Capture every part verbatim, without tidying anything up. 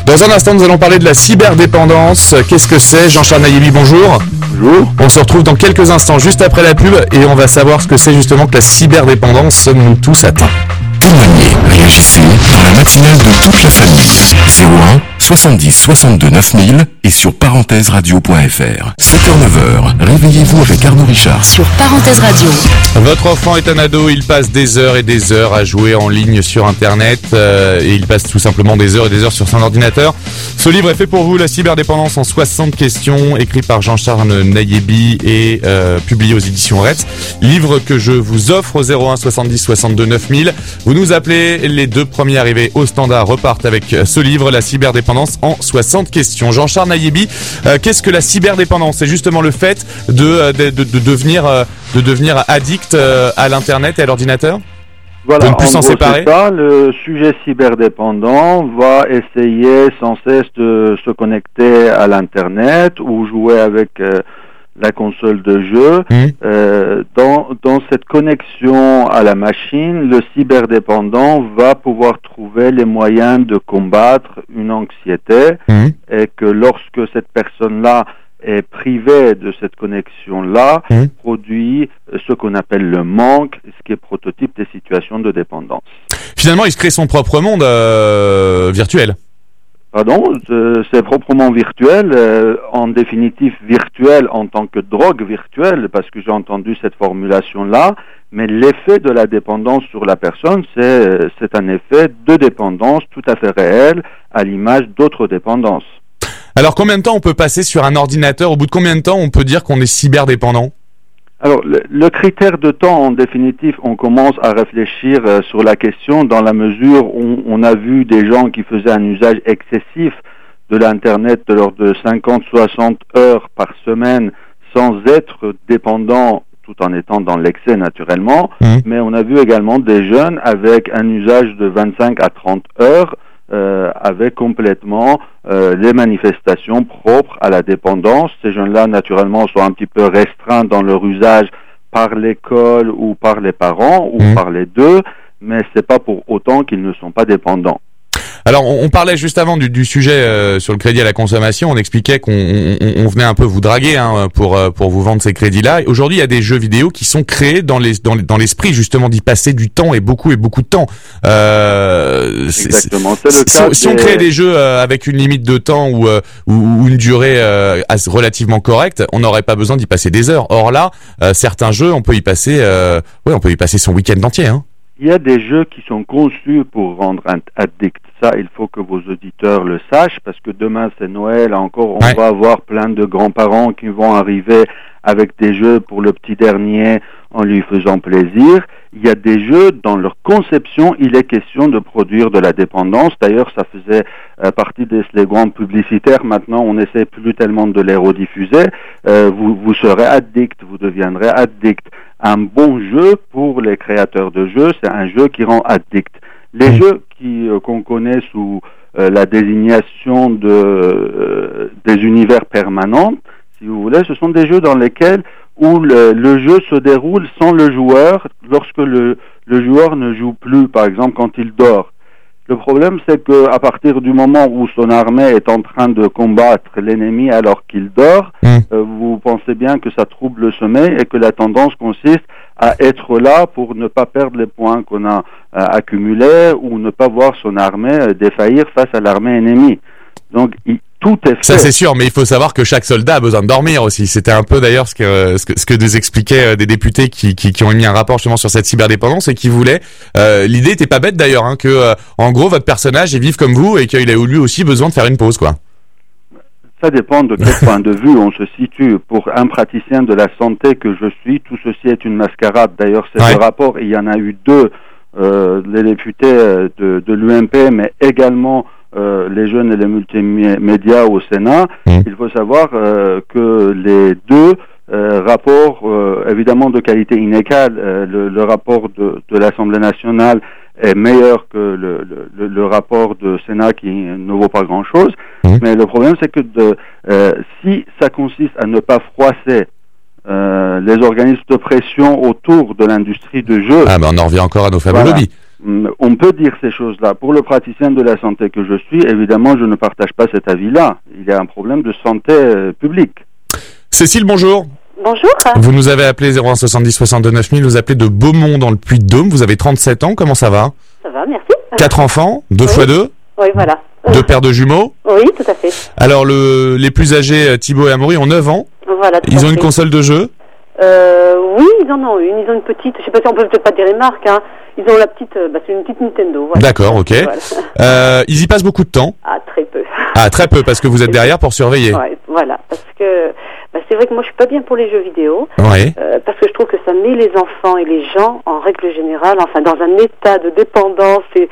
Dans un instant, nous allons parler de la cyberdépendance. Qu'est-ce que c'est? Jean-Charles Nayebi, bonjour. Bonjour. On se retrouve dans quelques instants, juste après la pub, et on va savoir ce que c'est justement que la cyberdépendance. Sommes-nous tous atteints? Témoignez, réagissez dans la matinale de toute la famille. zéro un soixante-dix soixante-deux neuf mille et sur parenthèse radio point f r. sept heures neuf heures, réveillez-vous avec Arnaud Richard. Sur Parenthèse Radio. Votre enfant est un ado, il passe des heures et des heures à jouer en ligne sur Internet euh, et il passe tout simplement des heures et des heures sur son ordinateur. Ce livre est fait pour vous, La cyberdépendance en soixante questions, écrit par Jean-Charles Nayebi et euh, publié aux éditions Retz. Livre que je vous offre au zéro un soixante-dix soixante-deux neuf mille. Vous nous appelez, les deux premiers arrivés au standard repartent avec ce livre, La cyberdépendance en soixante questions. Jean-Charles Nayebi, euh, qu'est-ce que la cyberdépendance? C'est justement le fait de, de, de, de, devenir, de devenir addict à l'internet et à l'ordinateur? Voilà, de ne plus en s'en gros, séparer. C'est ça, le sujet cyberdépendant va essayer sans cesse de se connecter à l'internet ou jouer avec euh, la console de jeu. Mmh. Euh, dans, dans cette connexion à la machine, le cyberdépendant va pouvoir trouver les moyens de combattre une anxiété Mmh. et que lorsque cette personne-là est privée de cette connexion-là, Mmh. produit ce qu'on appelle le manque, ce qui est prototype des situations de dépendance. Finalement, il se crée son propre monde euh, virtuel. Pardon, euh, c'est proprement virtuel, euh, en définitive virtuel en tant que drogue virtuelle, parce que j'ai entendu cette formulation-là, mais l'effet de la dépendance sur la personne, c'est, c'est un effet de dépendance tout à fait réel, à l'image d'autres dépendances. Alors, combien de temps on peut passer sur un ordinateur? Au bout de combien de temps on peut dire qu'on est cyberdépendant? Alors, le, le critère de temps, en définitive, on commence à réfléchir euh, sur la question dans la mesure où on a vu des gens qui faisaient un usage excessif de l'Internet de l'ordre de cinquante à soixante heures par semaine sans être dépendants tout en étant dans l'excès naturellement. Mmh. Mais on a vu également des jeunes avec un usage de vingt-cinq à trente heures Euh, avec complètement euh, les manifestations propres à la dépendance. Ces jeunes-là, naturellement, sont un petit peu restreints dans leur usage par l'école ou par les parents, ou mmh. par les deux, mais c'est pas pour autant qu'ils ne sont pas dépendants. Alors, on, on parlait juste avant du, du sujet euh, sur le crédit à la consommation. On expliquait qu'on on, on venait un peu vous draguer hein, pour pour vous vendre ces crédits-là. Aujourd'hui, il y a des jeux vidéo qui sont créés dans les dans, dans l'esprit justement d'y passer du temps et beaucoup et beaucoup de temps. Euh, Exactement. C'est, c'est le si, cas si on des... crée des jeux euh, avec une limite de temps ou euh, ou, ou une durée euh, relativement correcte, on n'aurait pas besoin d'y passer des heures. Or là, euh, certains jeux, on peut y passer, euh, ouais, on peut y passer son week-end entier. Hein. Il y a des jeux qui sont conçus pour rendre addict. Ça, il faut que vos auditeurs le sachent, parce que demain c'est Noël, encore on ouais. va avoir plein de grands-parents qui vont arriver avec des jeux pour le petit dernier en lui faisant plaisir. Il y a des jeux, dans leur conception, il est question de produire de la dépendance. D'ailleurs, ça faisait euh, partie des slogans publicitaires. Maintenant, on n'essaie plus tellement de les rediffuser. Euh, vous, vous serez addict, vous deviendrez addict. Un bon jeu pour les créateurs de jeux, c'est un jeu qui rend addict. Les jeux qui, euh, qu'on connaît sous euh, la désignation de, euh, des univers permanents, si vous voulez, ce sont des jeux dans lesquels où le, le jeu se déroule sans le joueur, lorsque le, le joueur ne joue plus, par exemple quand il dort. Le problème, c'est que à partir du moment où son armée est en train de combattre l'ennemi alors qu'il dort, mmh. euh, vous pensez bien que ça trouble le sommeil et que la tendance consiste à être là pour ne pas perdre les points qu'on a euh, accumulés ou ne pas voir son armée euh, défaillir face à l'armée ennemie. Donc, il, tout est fait. Ça c'est sûr, mais il faut savoir que chaque soldat a besoin de dormir aussi. C'était un peu d'ailleurs ce que ce que, ce que nous expliquaient des députés qui, qui qui ont émis un rapport justement sur cette cyberdépendance et qui voulaient. Euh, l'idée était pas bête d'ailleurs, hein, que euh, en gros votre personnage est vif comme vous et qu'il a lui aussi besoin de faire une pause, quoi. Ça dépend de quel point de vue on se situe. Pour un praticien de la santé que je suis, tout ceci est une mascarade. D'ailleurs, ces ouais. deux rapports, il y en a eu deux, euh, les députés de, de l'U M P, mais également Euh, les jeunes et les multimédias au Sénat. Mmh. Il faut savoir euh, que les deux euh, rapports, euh, évidemment de qualité inégale, euh, le, le rapport de, de l'Assemblée nationale est meilleur que le, le, le rapport de Sénat qui ne vaut pas grand-chose. Mmh. Mais le problème, c'est que de, euh, si ça consiste à ne pas froisser euh, les organismes de pression autour de l'industrie de jeu... Ah ben on en revient encore à nos fameux voilà. lobbies. On peut dire ces choses-là. Pour le praticien de la santé que je suis, évidemment, je ne partage pas cet avis-là. Il y a un problème de santé euh, publique. Cécile, bonjour. Bonjour. Vous nous avez appelé zéro un soixante-dix soixante-deux neuf mille, vous appelez de Beaumont dans le Puy-de-Dôme, vous avez trente-sept ans, comment ça va? Ça va, merci. Quatre enfants, deux oui. fois deux? Oui, voilà. Deux paires de jumeaux? Oui, tout à fait. Alors, le, les plus âgés, Thibaut et Amaury, ont neuf ans. Voilà. Ils ont fait. une console de jeu? Euh, oui, ils en ont une. Ils ont une petite. Je sais pas si on peut peut-être pas dire les marques. Hein. Ils ont la petite. Bah, c'est une petite Nintendo. Voilà. D'accord, ok. Voilà. Euh, ils y passent beaucoup de temps? Ah, très peu. Ah, très peu, parce que vous êtes derrière pour surveiller. Ouais, voilà, parce que bah, c'est vrai que moi je suis pas bien pour les jeux vidéo. Oui. Euh, parce que je trouve que ça met les enfants et les gens en règle générale, enfin dans un état de dépendance. Et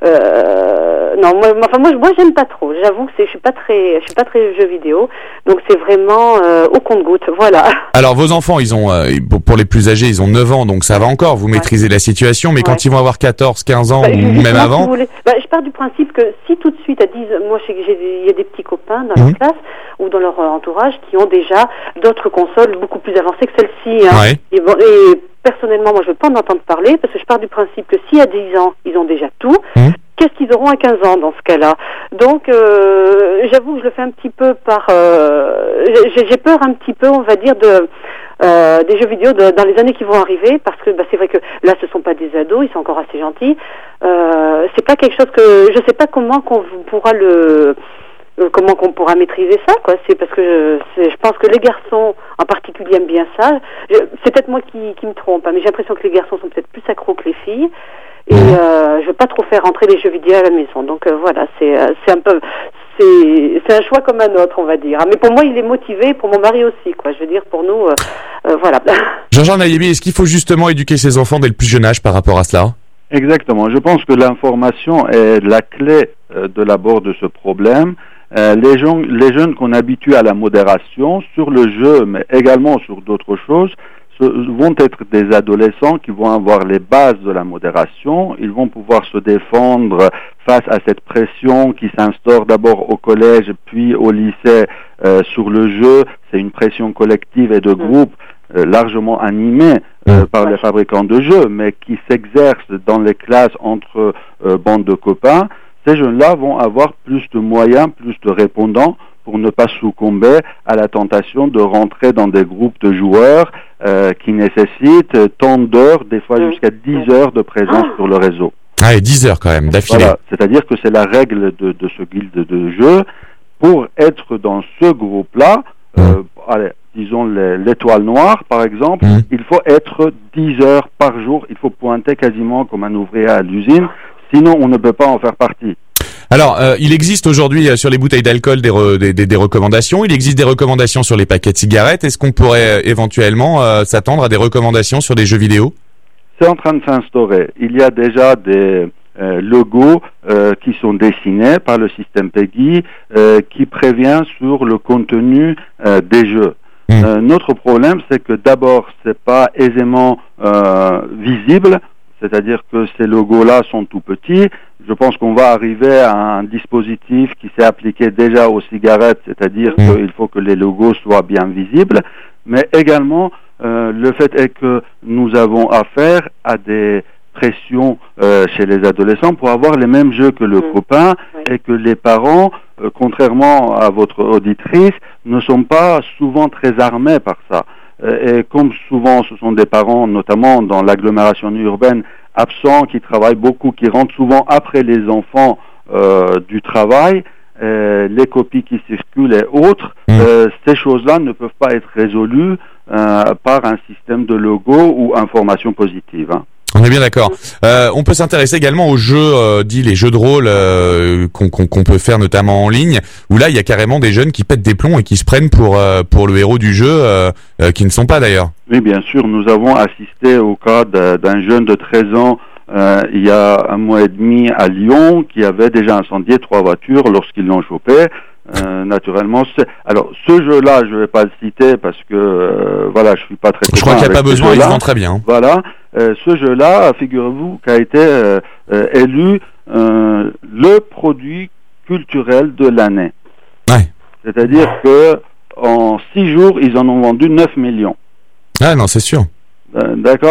euh, non, moi, enfin moi, moi j'aime pas trop. J'avoue que c'est, je suis pas très, je suis pas très jeux vidéo. Donc c'est vraiment euh, au compte-gouttes, voilà. Alors vos enfants, ils ont euh, pour les plus âgés, ils ont neuf ans, donc ça va encore. Vous maîtrisez ouais. la situation, mais ouais. quand ils vont avoir quatorze, quinze ans bah, ou même avant. Si bah, je pars du principe que si tout de suite à dix, moi j'ai, j'ai, il y a des petits copains dans mmh. leur classe ou dans leur entourage qui ont déjà d'autres consoles beaucoup plus avancées que celle-ci. Hein. Ouais. Et, bon, et personnellement, moi je veux pas en entendre parler parce que je pars du principe que si à dix ans ils ont déjà tout. Mmh. Qu'est-ce qu'ils auront à quinze ans dans ce cas-là? Donc, euh, j'avoue que je le fais un petit peu par... Euh, j'ai, j'ai peur un petit peu, on va dire, de euh, des jeux vidéo de, dans les années qui vont arriver, parce que bah, c'est vrai que là, ce sont pas des ados, ils sont encore assez gentils. Euh, c'est pas quelque chose que... Je sais pas comment qu'on pourra le... comment qu'on pourra maîtriser ça, quoi. C'est parce que je, c'est, je pense que les garçons en particulier aiment bien ça. Je, c'est peut-être moi qui, qui me trompe, hein, mais j'ai l'impression que les garçons sont peut-être plus accros que les filles. Et euh, je veux pas trop faire rentrer les jeux vidéo à la maison. Donc euh, voilà, c'est euh, c'est un peu c'est c'est un choix comme un autre, on va dire. Mais pour moi, il est motivé, pour mon mari aussi, quoi. Je veux dire, pour nous, euh, euh, voilà. Jean-Jean Naïmi, est-ce qu'il faut justement éduquer ses enfants dès le plus jeune âge par rapport à cela? Exactement. Je pense que l'information est la clé euh, de l'abord de ce problème. Euh, les, gens, les jeunes qu'on habitue à la modération sur le jeu, mais également sur d'autres choses, ce, vont être des adolescents qui vont avoir les bases de la modération. Ils vont pouvoir se défendre face à cette pression qui s'instaure d'abord au collège puis au lycée euh, sur le jeu. C'est une pression collective et de groupe euh, largement animée euh, par les fabricants de jeux, mais qui s'exerce dans les classes entre euh, bandes de copains. Ces jeunes-là vont avoir plus de moyens, plus de répondants pour ne pas succomber à la tentation de rentrer dans des groupes de joueurs euh, qui nécessitent tant d'heures, des fois jusqu'à dix heures de présence sur le réseau. Ah, et dix heures quand même, d'affilée. Voilà, c'est-à-dire que c'est la règle de, de ce guilde de jeu. Pour être dans ce groupe-là, mmh. euh, allez, disons les, l'étoile noire par exemple, mmh. il faut être dix heures par jour, il faut pointer quasiment comme un ouvrier à l'usine, sinon on ne peut pas en faire partie. Alors, euh, il existe aujourd'hui euh, sur les bouteilles d'alcool des, re, des, des, des recommandations. Il existe des recommandations sur les paquets de cigarettes. Est-ce qu'on pourrait euh, éventuellement euh, s'attendre à des recommandations sur des jeux vidéo? C'est en train de s'instaurer. Il y a déjà des euh, logos euh, qui sont dessinés par le système PEGI euh, qui prévient sur le contenu euh, des jeux. Mmh. Euh, notre problème, c'est que d'abord, c'est pas aisément euh, visible. C'est-à-dire que ces logos-là sont tout petits. Je pense qu'on va arriver à un dispositif qui s'est appliqué déjà aux cigarettes, c'est-à-dire mmh. qu'il faut que les logos soient bien visibles. Mais également, euh, le fait est que nous avons affaire à des pressions euh, chez les adolescents pour avoir les mêmes jeux que le mmh. copain oui. et que les parents, euh, contrairement à votre auditrice, ne sont pas souvent très armés par ça. Et comme souvent ce sont des parents, notamment dans l'agglomération urbaine, absents, qui travaillent beaucoup, qui rentrent souvent après les enfants euh, du travail, euh, les copies qui circulent et autres, mmh. euh, ces choses-là ne peuvent pas être résolues euh, par un système de logo ou information positive. Hein. On est bien d'accord. Euh, on peut s'intéresser également aux jeux, euh, dits les jeux de rôle euh, qu'on, qu'on, qu'on peut faire notamment en ligne, où là il y a carrément des jeunes qui pètent des plombs et qui se prennent pour euh, pour le héros du jeu, euh, euh, qui ne sont pas d'ailleurs. Oui, bien sûr. Nous avons assisté au cas d'un jeune de treize ans euh, il y a un mois et demi à Lyon qui avait déjà incendié trois voitures lorsqu'ils l'ont chopé. Euh, naturellement, c'est... alors ce jeu-là, je vais pas le citer parce que euh, voilà, je suis pas très. Je crois qu'il n'y a pas besoin, il se vend très bien. Voilà, euh, ce jeu-là, figurez-vous, qu'a été euh, euh, élu euh, le produit culturel de l'année. Ouais. C'est-à-dire que en six jours, ils en ont vendu neuf millions. Ah non, c'est sûr. Euh, d'accord.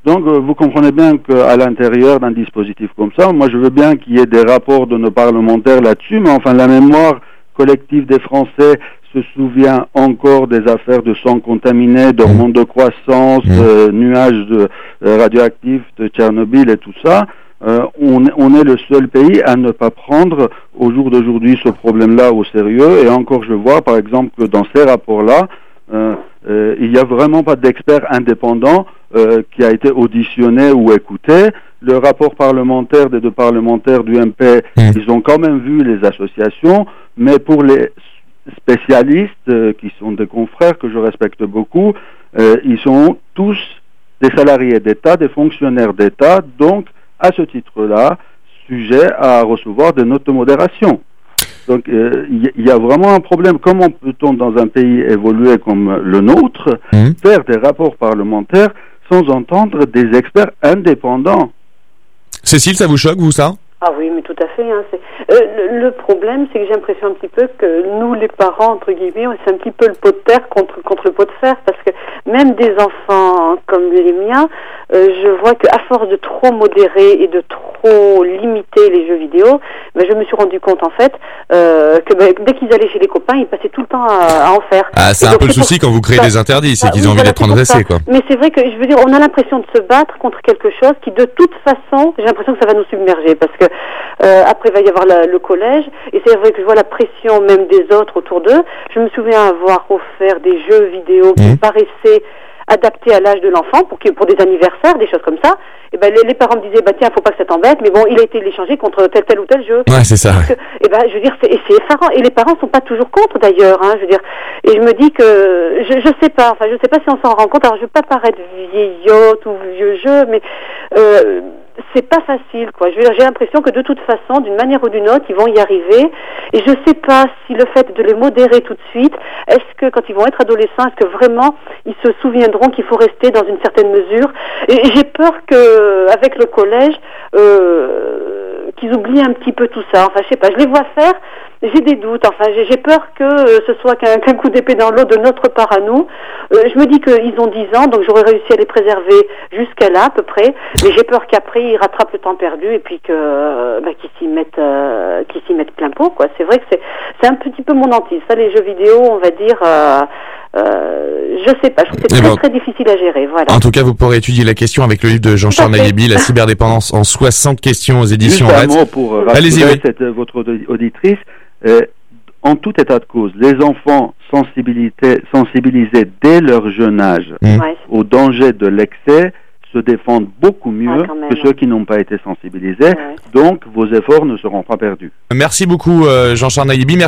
Donc, euh, vous comprenez bien qu'à l'intérieur d'un dispositif comme ça, moi, je veux bien qu'il y ait des rapports de nos parlementaires là-dessus, mais enfin, la mémoire collective des Français se souvient encore des affaires de sang contaminé, d'hormones de croissance, mmh. euh, nuages de, euh, radioactifs de Tchernobyl et tout ça. Euh, on, on est le seul pays à ne pas prendre au jour d'aujourd'hui ce problème-là au sérieux. Et encore, je vois, par exemple, que dans ces rapports-là, euh, euh, il n'y a vraiment pas d'expert indépendant euh, qui a été auditionné ou écouté. Le rapport parlementaire des deux parlementaires du M P, mmh. ils ont quand même vu les associations, mais pour les spécialistes, euh, qui sont des confrères que je respecte beaucoup, euh, ils sont tous des salariés d'État, des fonctionnaires d'État, donc à ce titre-là, sujet à recevoir des notes de modération. Donc, il euh, y, y a vraiment un problème. Comment peut-on, dans un pays évolué comme le nôtre, mmh. faire des rapports parlementaires sans entendre des experts indépendants? Cécile, ça vous choque, vous, ça? Ah oui, mais tout à fait. Hein, c'est... Euh, le, le problème, c'est que j'ai l'impression un petit peu que nous, les parents, entre guillemets, c'est un petit peu le pot de terre contre, contre le pot de fer, parce que même des enfants comme les miens, euh, je vois qu'à force de trop modérer et de trop limiter les jeux vidéo, ben, je me suis rendu compte, en fait, euh, que ben, dès qu'ils allaient chez les copains, ils passaient tout le temps à, à en faire. Ah, c'est et un donc, peu le c'est souci pour... quand vous créez bah, des interdits, c'est bah, qu'ils oui, ont envie voilà, d'être redressés, quoi. Mais c'est vrai que, je veux dire, on a l'impression de se battre contre quelque chose qui, de toute façon, j'ai l'impression que ça va nous submerger, parce que Euh, après, il va y avoir la, le collège, et c'est vrai que je vois la pression même des autres autour d'eux. Je me souviens avoir offert des jeux vidéo qui mmh. paraissaient adaptés à l'âge de l'enfant, pour, pour des anniversaires, des choses comme ça. Et ben les, les parents me disaient, bah tiens, faut pas que ça t'embête, mais bon, il a été échangé contre tel tel ou tel jeu. Ouais, c'est ça. Que, et ben, je veux dire, c'est, c'est effarant. Et les parents sont pas toujours contre, d'ailleurs, hein, je veux dire. Et je me dis que, je, je sais pas, enfin, je sais pas si on s'en rend compte. Alors, je veux pas paraître vieillotte ou vieux jeu, mais euh, c'est pas facile, quoi. Je veux dire, j'ai l'impression que de toute façon, d'une manière ou d'une autre, ils vont y arriver. Et je sais pas si le fait de les modérer tout de suite, est-ce que quand ils vont être adolescents, est-ce que vraiment ils se souviendront qu'il faut rester dans une certaine mesure? Et j'ai peur que, avec le collège, euh, qu'ils oublient un petit peu tout ça. Enfin, je sais pas, je les vois faire. J'ai des doutes, enfin j'ai, j'ai peur que euh, ce soit qu'un, qu'un coup d'épée dans l'eau de notre part à nous. Euh, je me dis qu'ils ont dix ans, donc j'aurais réussi à les préserver jusqu'à là à peu près, mais j'ai peur qu'après ils rattrapent le temps perdu et puis que euh, bah, qu'ils s'y mettent euh, qu'ils s'y mettent plein pot, quoi. C'est vrai que c'est, c'est un petit peu mon hantise. Ça, les jeux vidéo, on va dire... Euh, Euh, je sais pas, je trouve que c'est très, bon, très difficile à gérer, voilà. En tout cas, vous pourrez étudier la question avec le livre de Jean-Charles Naïebi, La cyberdépendance en soixante questions aux éditions Juste Red. un mot pour euh, Allez-y, oui. cette, euh, votre auditrice. Euh, en tout état de cause, les enfants sensibilisés dès leur jeune âge mmh. au danger de l'excès se défendent beaucoup mieux ah, même, que ceux qui n'ont pas été sensibilisés. Ouais. Donc, vos efforts ne seront pas perdus. Merci beaucoup, euh, Jean-Charles Naïebi.